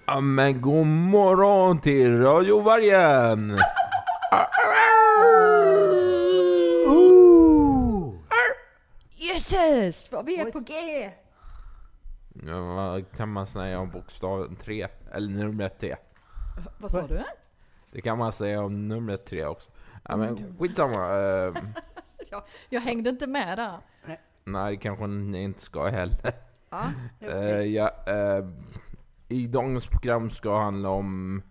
Ja, men god morgon till radiovargen. Jesus, vad vi är på G. Ja, vad kan man säga om bokstaven 3? Eller numret 3? Vad sa du? Det kan man säga om numret 3 också. Ja, men skitsamma. Jag hängde inte med där. Nej, det kanske ni inte ska heller. Ja, I dagens program ska handla om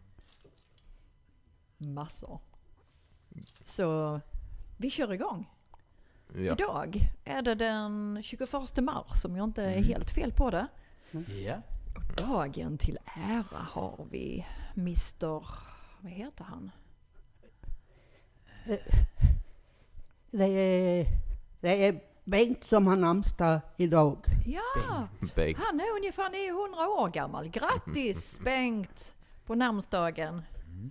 massor. Så vi kör igång. ja. Idag är det den 21 mars, om jag inte är helt fel på det. Ja. Och dagen till ära har vi Mr. Vad heter han? Det är Bengt som har namnsdag idag. Ja, Bengt. han är ungefär 900 år gammal. Grattis Bengt på namnsdagen.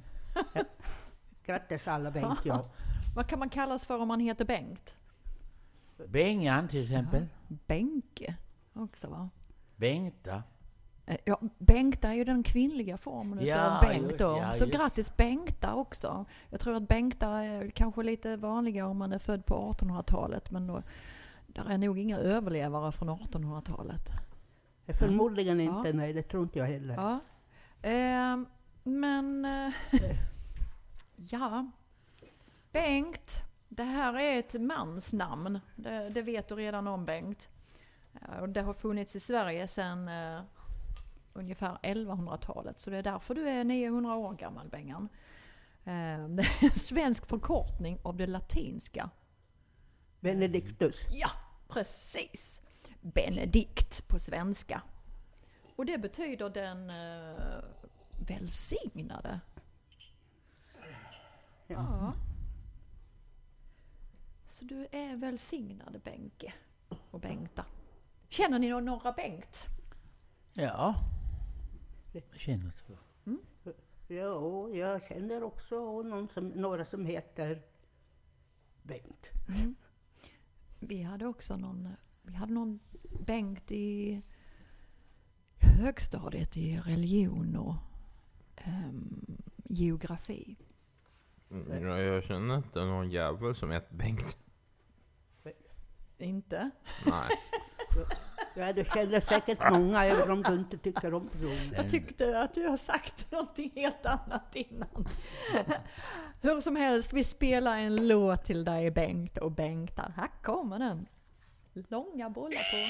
Grattis alla Bengt, ja. Vad kan man kallas för om man heter Bengt? Bengan till exempel. Benke också, va? Bengta. Ja, Bengta är ju den kvinnliga formen Ja, av Bengt just, då. ja, Så just. grattis Bengta också. Jag tror att Bengta är kanske lite vanligare om man är född på 1800-talet. Men då, där är nog inga överlevare från 1800-talet. Förmodligen inte, nej, det tror inte jag heller. Ja. Ja. Bengt. Det här är ett mansnamn. Det vet du redan om, Bengt. Det har funnits i Sverige sedan ungefär 1100-talet. Så det är därför du är 900 år gammal, Bengan. Det är en svensk förkortning av det latinska. Benedictus. Ja, precis. Benedikt på svenska. Och det betyder den välsignade. Ja. Så du är välsignade, Benke och Bengta. Känner ni några Bengt? Ja. Jag känner så. Ja, jag känner också några som heter Bengt. Vi hade också någon Bengt i högstadiet i religion och geografi. Ja, jag känner inte någon jävel som heter Bengt. Inte? Nej. Ja, du känner säkert många, även om du inte tycker om personen. Jag tyckte att du har sagt någonting helt annat innan. Hur som helst, vi spelar en låt till dig, Bengt och Bengta. Här kommer den. Långa bollar på.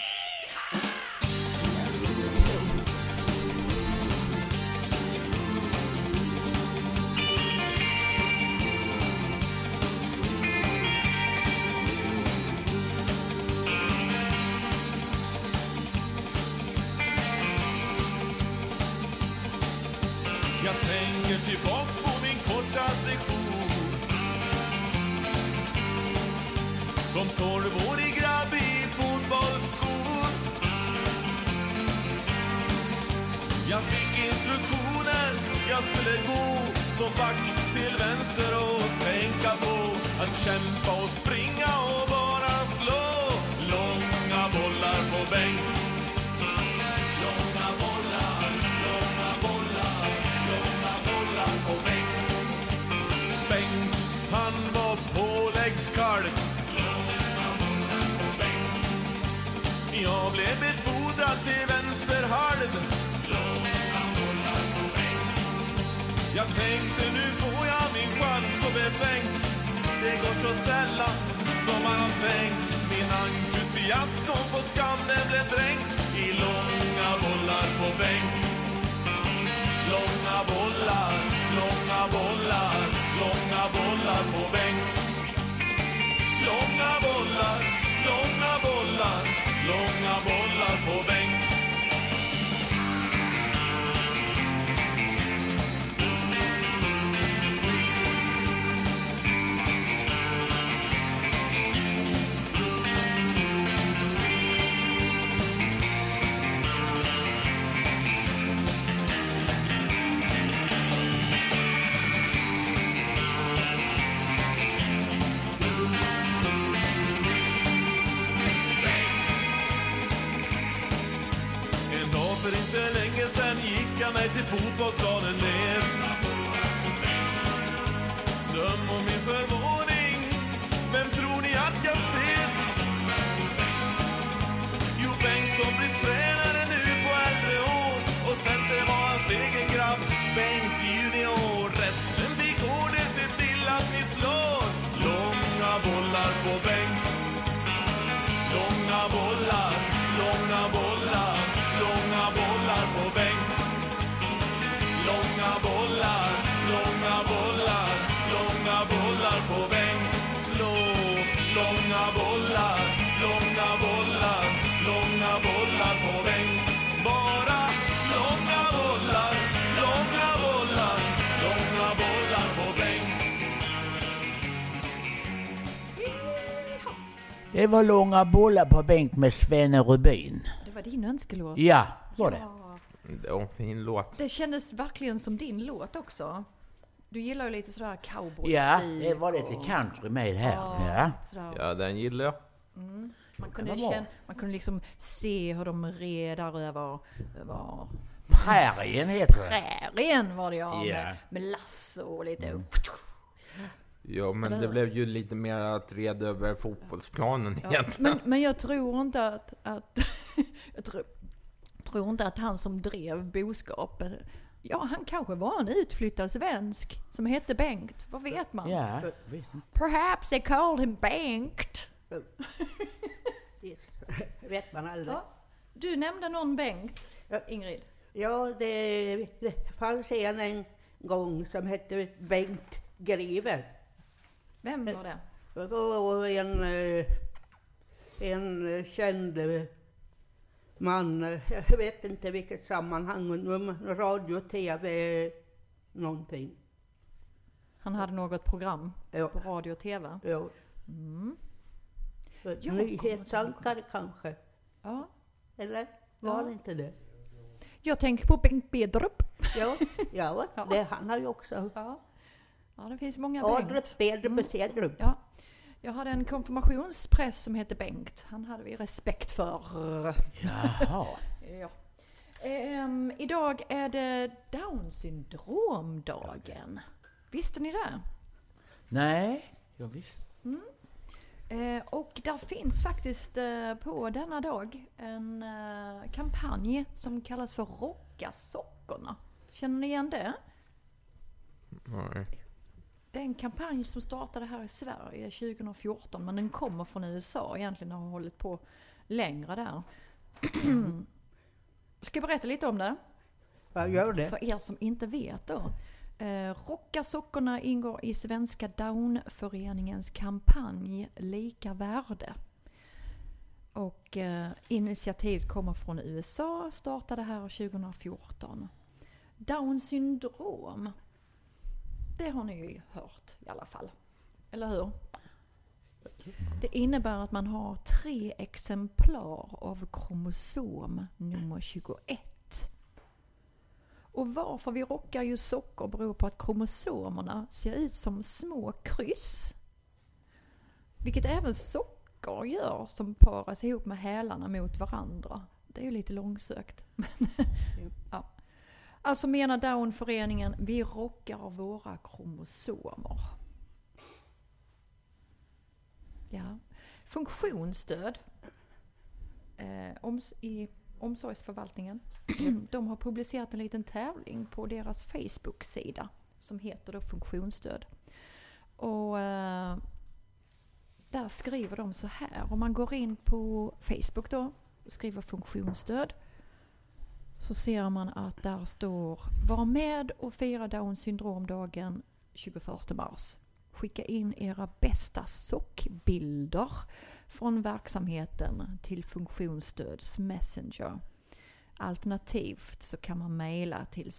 Jag tänker tillbaks på min korta session som 12-årig grabb i fotbollsskor. Jag fick instruktioner, jag skulle gå som back till vänster och tänka på att kämpa och springa och bara slå långa bollar på Bengt. Långa bollar, långa bollar, långa bollar på Bengt. Bengt, han var påläggskalv. Långa bollar på Bengt. Jag blev befordrad till vänsterhalv. Långa bollar på Bengt. Jag tänkte nu får jag min chans och befängt. Det går så sällan som man har tänkt. Min entusiasm kom på skam, den blev dränkt i långa bollar på Bengt. Långa bollar, långa bollar, långa bollar på Bengt. Långa bollar, långa bollar, långa bollar på Bengt. till fotbollsplanen ner. Döm om min förvåning, vem tror ni att jag ser? Jo, Bengt som blir tränare nu på äldre år, och center var hans egen grabb, Bengt junior. Resten vi går, det ser till att vi slår långa bollar på Bengt. Långa bollar, långa bollar, långa bollar på Bengt. Långa bollar, långa bollar, långa bollar på Bengt. Slå långa bollar, långa bollar, långa bollar på Bengt. Bara långa bollar, långa bollar, långa bollar på Bengt. Det var långa bollar på Bengt med Svenne Rubin. Det var din önskelåt. Ja, var det. Ja, Det var en fin låt. det kändes verkligen som din låt också. Du gillar ju lite sådär cowboy-stil. Ja, det var lite country med här. Ja. Sådär. Ja, den gillar jag. Man kunde Det var bra. man kunde liksom se hur de redar över Prärien heter det. prärien var det Ja. med lasso och lite... Ja, men Eller det hur? blev ju lite mer att reda över fotbollsplanen Ja, egentligen. men jag tror inte att jag tror inte att han som drev boskap, ja, han kanske var en utflyttad svensk som hette Bengt. Vad vet man? Ja, visst. Perhaps they called him Bengt. Det vet man aldrig. Ja. Du nämnde någon Bengt, Ja. Ingrid. Ja, det fanns en gång som hette Bengt Greve. Vem var det? Det var en känd man, jag vet inte vilket sammanhang, radio, tv, någonting. Han hade något program Ja, på radio och tv. ja. Jag Nyhetsankare kanske, Ja. eller var Ja. det inte det? Jag tänker på Bengt Bedrup. Ja, ja, Ja. det han har ju också. Ja. Ja, det finns många Bengt. Adrup, Bedrup, Sedrup. Ja. Jag hade en konfirmationspräst som hette Bengt. Han hade vi respekt för. Jaha. Ja. Idag är det Down syndromdagen. Visste ni det? Nej, jag visste. Och där finns faktiskt på denna dag en kampanj som kallas för Rocka sockorna. Känner ni igen det? Nej. Det är en kampanj som startade här i Sverige 2014, men den kommer från USA egentligen och har hållit på längre där. Ska jag berätta lite om det? Vad gör det? För er som inte vet då. Rocka sockorna ingår i Svenska Downföreningens kampanj Lika värde. Och initiativet kommer från USA, startade här 2014. Down syndrom, det har ni ju hört i alla fall. Eller hur? Det innebär att man har 3 exemplar av kromosom nummer 21. Och varför vi rockar ju sockor beror på att kromosomerna ser ut som små kryss. Vilket även sockor gör som paras ihop med hälarna mot varandra. Det är ju lite långsökt. Ja. Alltså menar Downföreningen, vi rockar våra kromosomer. Ja. Funktionsstöd i omsorgsförvaltningen. De har publicerat en liten tävling på deras Facebook-sida som heter då Funktionsstöd. Och där skriver de så här. Om man går in på Facebook då och skriver funktionsstöd, så ser man att där står: var med och fira Down syndromdagen 21 mars. Skicka in era bästa sockbilder från verksamheten till Funktionsstöds Messenger. Alternativt så kan man mejla till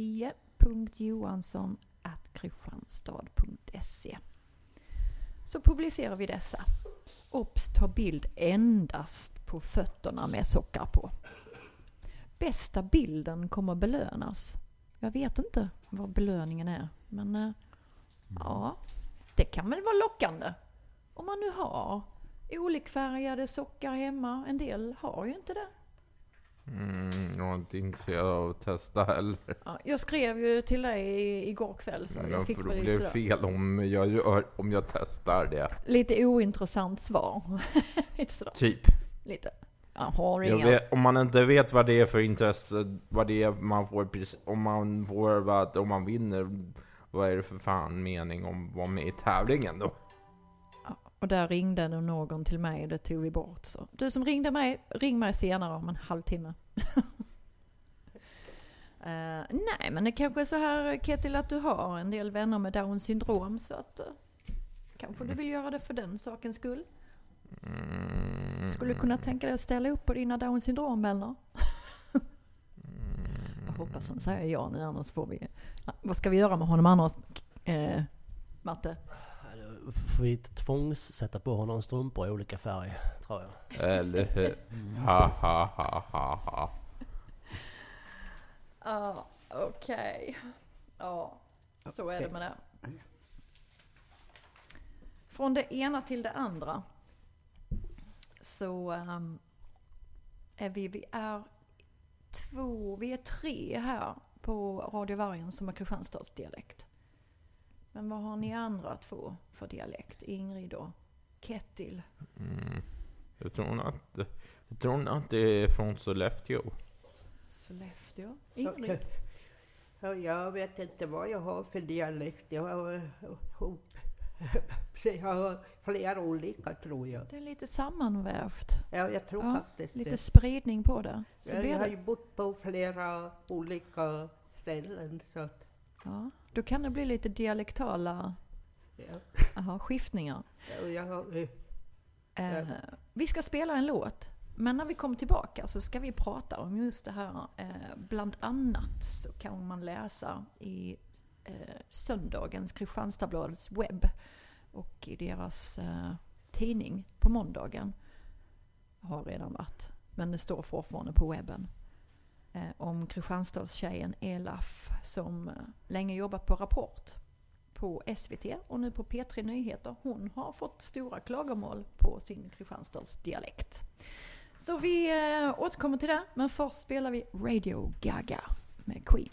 sofie.johansson@kristianstad.se. Så publicerar vi dessa. Obs, ta bild endast på fötterna med sockar på. Bästa bilden kommer belönas. Jag vet inte vad belöningen är, men ja, det kan väl vara lockande. Om man nu har olikfärgade sockar hemma. En del har ju inte det. Jag är inte intresserad av att testa heller. Ja, jag skrev ju till dig igår kväll så jag fick väl lite sådär. fel om jag testar det. Lite ointressant svar. Lite sådär. Typ. Lite. Om man inte vet vad det är för intresse, vad det är man får, om man vinner, vad är det för fan mening om att vara med i tävlingen då? Ja, och där ringde någon till mig och det tog vi bort. Så. Du som ringde mig, ring mig senare om en halvtimme. Nej, men det kanske är så här, Ketil, att du har en del vänner med Down syndrom, så att kanske du vill göra det för den sakens skull. Skulle du kunna tänka dig att ställa upp på dina Down syndromvänner? Jag hoppas han säger ja nu, annars får vi... Vad ska vi göra med honom annars, Matte? Får vi tvångssätta på honom strumpor i olika färg, tror jag. Eller hur? Ha. Ja, okej. Ja, så är det med det. Från det ena till det andra. Så är vi är tre här på Radio Vargen som är Kristianstadsdialekt. Men vad har ni andra två för dialekt? Ingrid och Ketil? Jag tror att det är från Sollefteå. Sollefteå? Ingrid? Jag vet inte vad jag har för dialekt. Jag har flera olika, tror jag. Det är lite sammanvävt. Ja, jag tror faktiskt lite det. spridning på det. Så jag har ju bott på flera olika ställen. Så att... Ja, då kan det bli lite dialektala skiftningar. Vi ska spela en låt. Men när vi kommer tillbaka så ska vi prata om just det här. Bland annat så kan man läsa i söndagens Kristianstadsbladets webb och i deras tidning på måndagen. Har redan varit, men det står fortfarande på webben. Om Kristianstadstjejen Elaf som länge jobbat på Rapport på SVT och nu på P3 Nyheter. Hon har fått stora klagomål på sin Kristianstadsdialekt. Så vi återkommer till det, men först spelar vi Radio Gaga med Queen.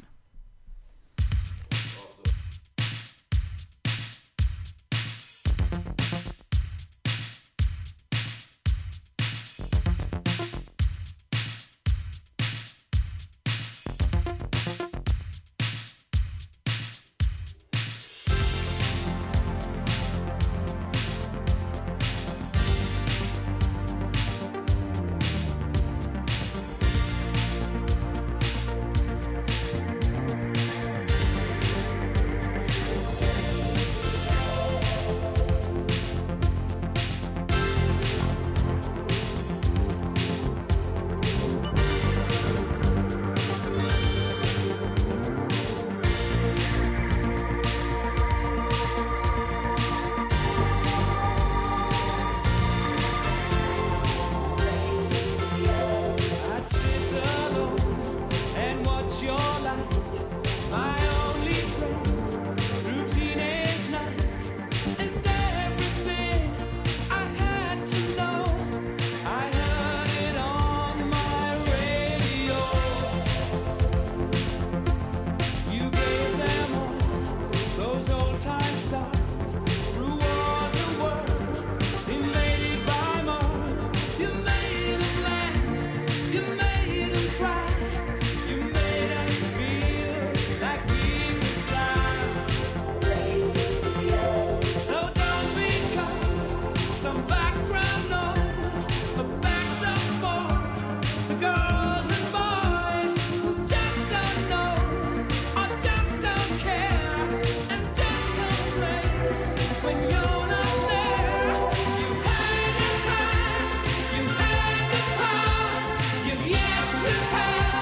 You've yet to have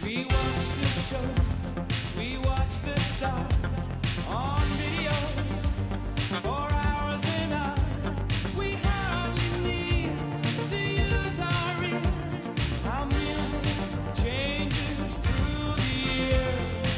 We watch the shows, we watch the stars on videos for hours and hours. We hardly need to use our ears. Our music changes through the year.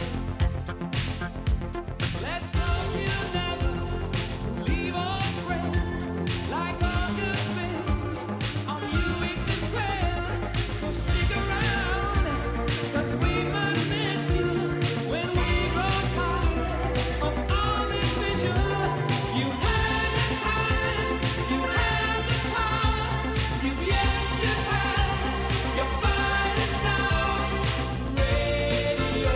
Let's hope you never leave our friend. Like all good things, on you it depends. So stick around, 'cause we might miss you when we grow tired of all this vision. You had the time, you had the power, you've yet to have your finest hour. Radio.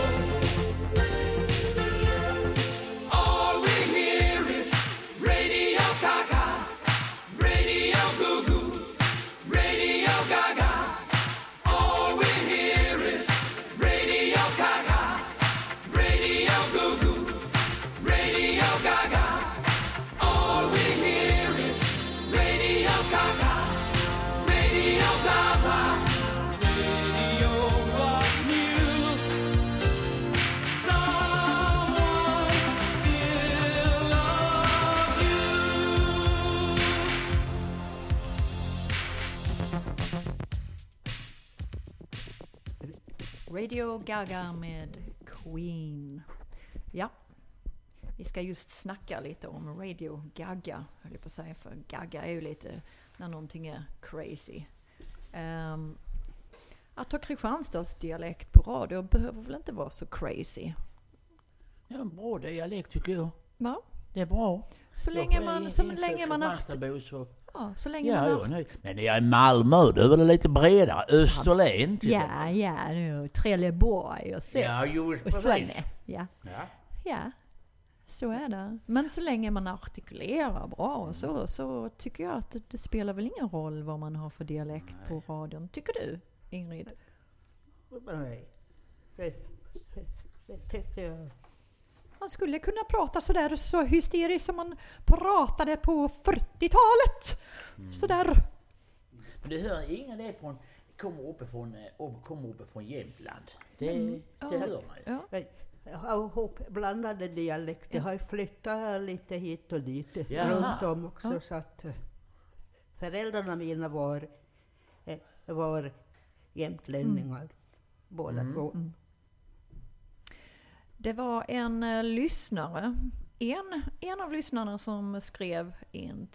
All we hear is Radio Gaga, Radio Goo Goo, Radio Gaga. All we hear is Radio Gaga, Radio Goo Goo, Radio Gaga. All we hear is Radio Gaga, Radio Gaga. Radio was new. Someone still loves you. Radio Gaga med Queen. Ja, vi ska just snacka lite om Radio Gaga, höll jag på att säga, för Gaga är ju lite när någonting är crazy. Att ha Kristianstads dialekt på radio behöver väl inte vara så crazy? Ja, en bra dialekt tycker jag. Va? Det är bra. Så länge man haft... Ja, så länge man haft... Men jag är i Malmö, då är det lite bredare. Österlen. Ja, nu Trelleborg och så. Ja, just och precis. Ja, så är det. Men så länge man artikulerar bra och så tycker jag att det spelar väl ingen roll vad man har för dialekt på radion. Tycker du, Ingrid? Nej. Det tycker jag. Man skulle kunna prata sådär så hysteriskt som man pratade på 40-talet. Sådär. Men du hör ingen det kommer uppifrån Jämtland. Det hör man ju. Ja. Jag har blandade dialekter. Jag har flyttat lite hit och dit runt om också. Ja. Så att föräldrarna mina var jämtlänningar. Båda två. Det var en lyssnare, en av lyssnarna som skrev in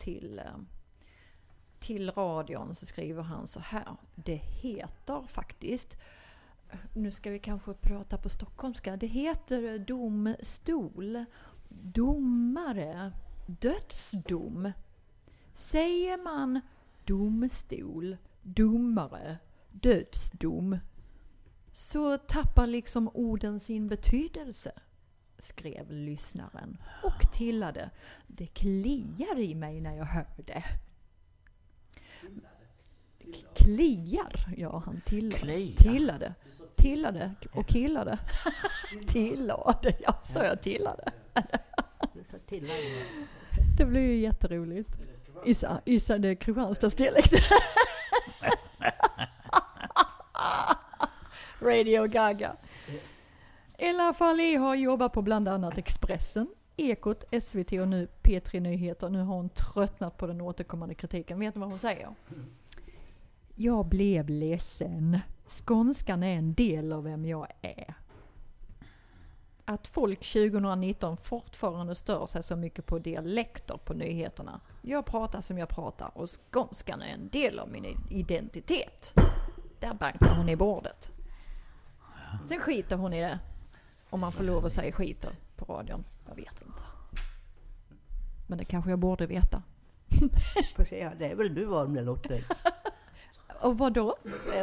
till radion, så skriver han så här. Det heter faktiskt, nu ska vi kanske prata på stockholmska, det heter domstol, domare, dödsdom. Säger man domstol, domare, dödsdom, så tappar liksom orden sin betydelse, skrev lyssnaren och tillade. Det kliar i mig när jag hör det. Kliar? Ja, han tillade och killade. Tillade, ja, så jag tillade. Det blir ju jätteroligt. Issa det Kristianstads dialekt. Radio Gaga. I alla fall, jag har jobbat på bland annat Expressen, Ekot, SVT och nu P3 Nyheter. Nu har hon tröttnat på den återkommande kritiken. Vet ni vad hon säger? Jag blev ledsen. Skånskan är en del av vem jag är. Att folk 2019 fortfarande stör sig så mycket på dialekter på nyheterna. Jag pratar som jag pratar och skånskan är en del av min identitet. Där bankar hon i bordet. Sen skiter hon i det. Om man får lov att säga skiter på radion. Jag vet inte. Men det kanske jag borde veta. Får säga, det är väl du var med Lotte. Och vad då?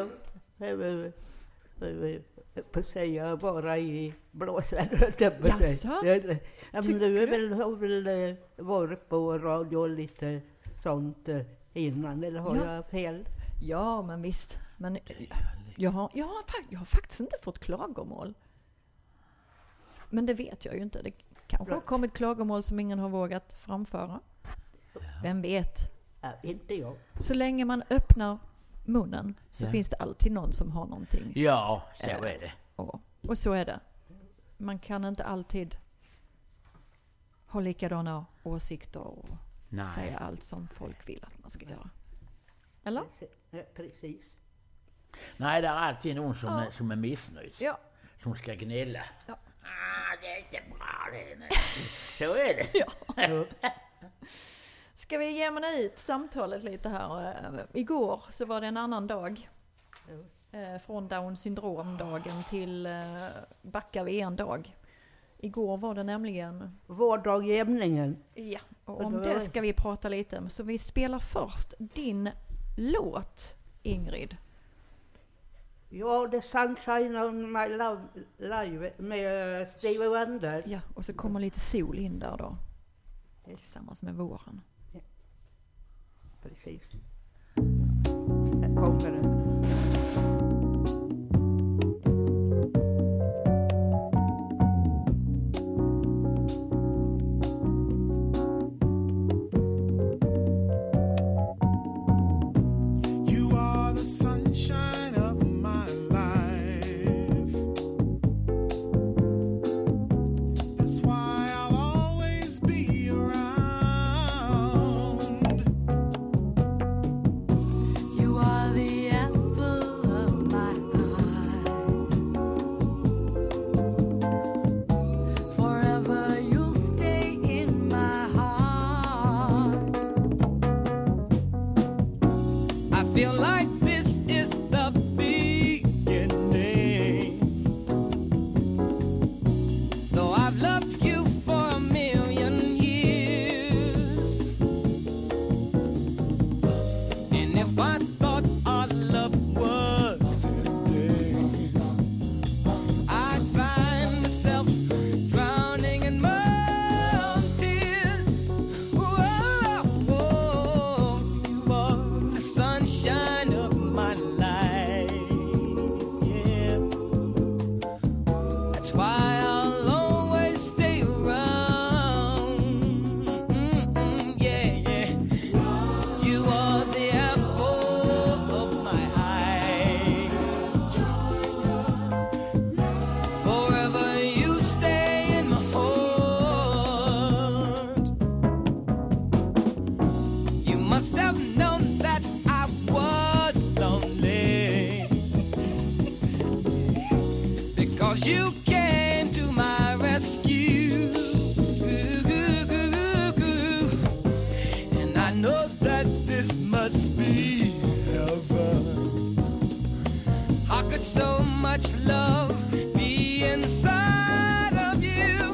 På säga bara i blåsvädret. Jaså? Men du har väl varit på radio lite sånt innan, eller har jag fel? Ja, men visst. Men jag har faktiskt inte fått klagomål. Men det vet jag ju inte. Det kanske har kommit klagomål som ingen har vågat framföra. Vem vet? Inte jag. Så länge man öppnar munnen så finns det alltid någon som har någonting. Ja, så är det. Och så är det. Man kan inte alltid ha likadana åsikter och säga allt som folk vill att man ska göra. Eller? Precis. Nej, det är alltid någon som är missnöjd. Ja. Som ska gnälla. Ja. Det är inte bra det. Nej. Så är det. Ja. Ska vi jämna ut samtalet lite här? Igår så var det en annan dag. Från Down syndromdagen till backar vi en dag. Igår var det nämligen vårdagjämningen. Ja, och om det ska vi prata lite. Så vi spelar först din låt, Ingrid. Ja, The Sunshine of My Life med Stevie Wonder. Ja, och så kommer lite sol in där då. Tillsammans med våren. Ja. Precis. Här kommer den. You are the sunshine of my life. That's why I'll always be around. You are the apple of my eye. Forever you'll stay in my heart. I feel like this is the beginning. Though I've loved you for a million years. And if I thought our love was ending, I'd find myself drowning in my own tears. Whoa, whoa, you are the sunshine of my life. Yeah, that's why I'll always stay around. Yeah, yeah. You are the apple of my eye. Forever you stay in my heart. You must have known that I was lonely, because you came to my rescue. And I know that this must be heaven. How could so much love be inside of you?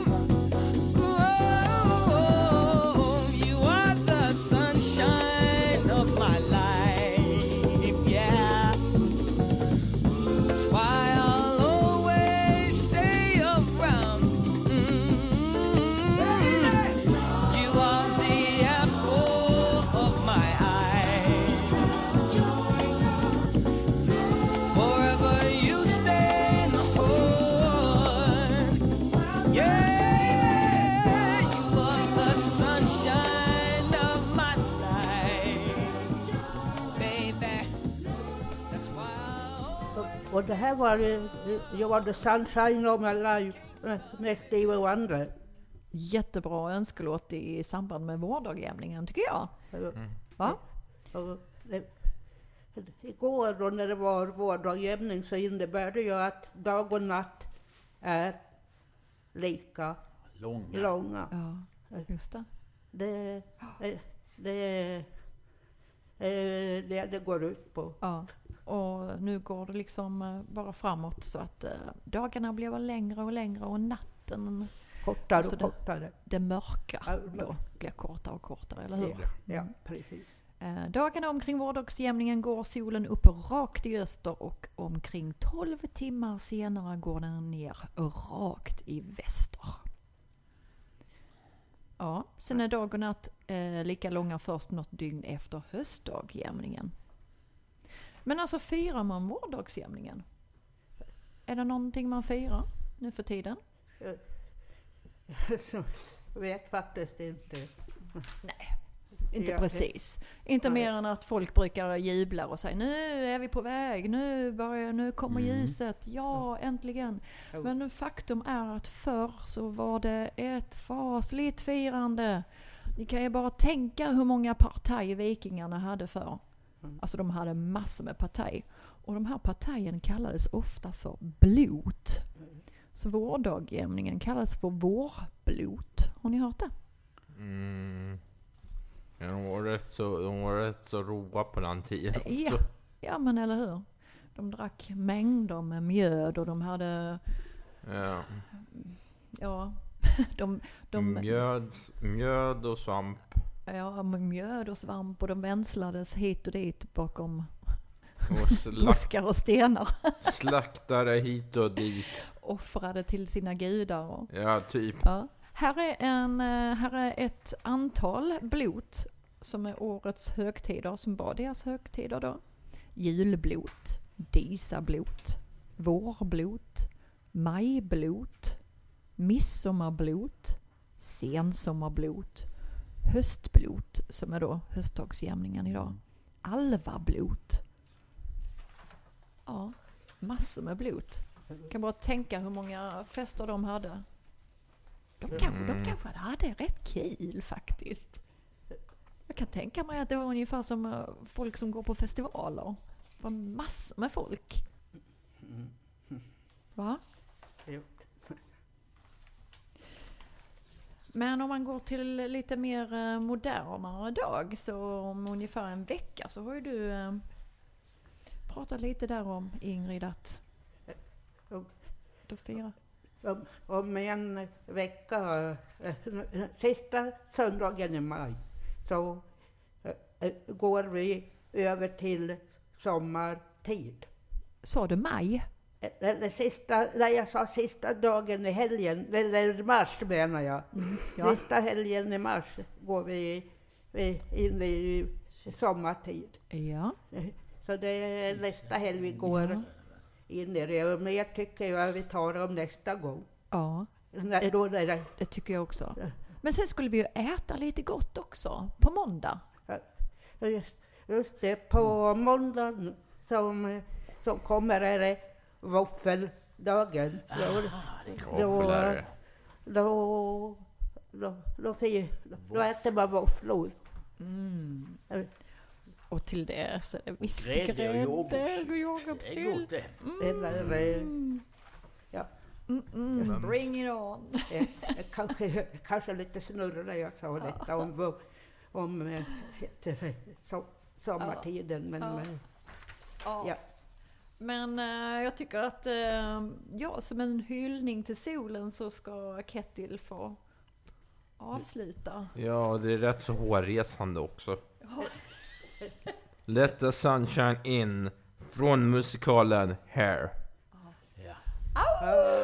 Oh, you are the sunshine of my life, yeah. That's why I'll always stay around. You are the apple of my eye. Forever you stay in my heart. Yeah, you are the sunshine of my life, baby. That's why Och det här var You are the sunshine of my life med Stevie Wonder. Jättebra önskelåt i samband med vårdagjämningen tycker jag. Va? Och igår då när det var vårdagjämning så innebär det ju att dag och natt är lika långa. Ja, just det. Det går ut på. Ja, och nu går det liksom bara framåt så att dagarna blir längre och längre och natten Kortare alltså och kortare. det mörka då blir kortare och kortare, eller hur? Ja, precis. Dagarna omkring vårdagsjämningen går solen upp rakt i öster och omkring 12 timmar senare går den ner rakt i väster. Ja, sen är dag och natt lika långa först något dygn efter höstdagjämningen. Men alltså firar man vårdagsjämningen? Är det någonting man firar nu för tiden? Jag vet faktiskt inte. Nej, Inte Ja, precis. Inte mer än att folk brukar jubla och säga nu är vi på väg, nu kommer ljuset, ja äntligen. Men faktum är att förr så var det ett fasligt firande. Ni kan ju bara tänka hur många partaj vikingarna hade förr. Alltså de hade massor med partaj. Och de här partajen kallades ofta för blot. Så vårdagjämningen kallades för vårblot. Har ni hört det? Ja, de var rätt så roa på den tiden också. Ja, men eller hur? De drack mängder med mjöd och de hade... Ja. de mjöd och svamp. Ja, mjöd och svamp och de vänslades hit och dit bakom Och buskar och stenar. Slaktade hit och dit. Offrade till sina gudar. Och, ja, typ. Ja. Här är ett antal blot som är årets högtider, som var deras högtider då. Julblot, disablot, vårblot, majblot, midsommarblot, sensommarblot, höstblot, som är då höstdagsjämningen idag, alvablot. Ja, massor med blot. Kan bara tänka hur många fester de hade. De kanske hade rätt kul faktiskt. Jag kan tänka mig att det var ungefär som folk som går på festivaler. Det var massor med folk. Va? Men om man går till lite mer modernare dag, så om ungefär en vecka, så har ju du pratat lite där om, Ingrid, att då firar. Om en vecka, sista söndagen i maj, så går vi över till sommartid. Sa du maj? Jag sa sista dagen i helgen, eller mars menar jag. Ja. Sista helgen i mars går vi in i sommartid. Ja. Så det är nästa helg vi går in i det. Men jag tycker ju att vi tar dem nästa gång. Ja, Det tycker jag också. Men sen skulle vi ju äta lite gott också på måndag. Just det, på måndagen som kommer är det våffeldagen. Då äter man våfflor. Och till det så är det Grädde och jordgubbssylt. Bring it on. Kanske lite snurr när jag sa detta om sommartiden. Men ja. Men jag tycker att som en hyllning till solen så ska Kettil få avsluta. Ja, det är rätt så hårresande också. Let the sunshine in från musikalen Hair. Ja.